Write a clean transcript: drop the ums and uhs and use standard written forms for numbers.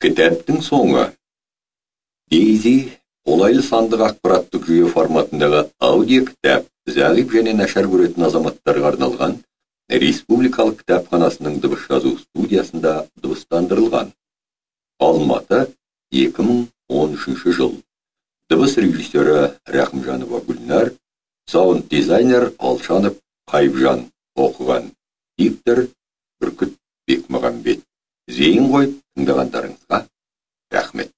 Кітаптың соңы. Дейзи қолайлы сандық ақпараттық жүйе форматындағы аудио кітап зағип және нашар көретін азаматтарға арналған Республикалық кітапханасының дыбыс жазу студиясында дыбыстандырылған. Алматы, 2013 жыл. Дыбыс режиссері Рахымжанова Гүлнар, саунд дизайнер Алшанов Қайыпжан. Оқыған диктор Бүркіт Бекмағамбет. Зейін қойып тыңдағандарыңызға рахмет.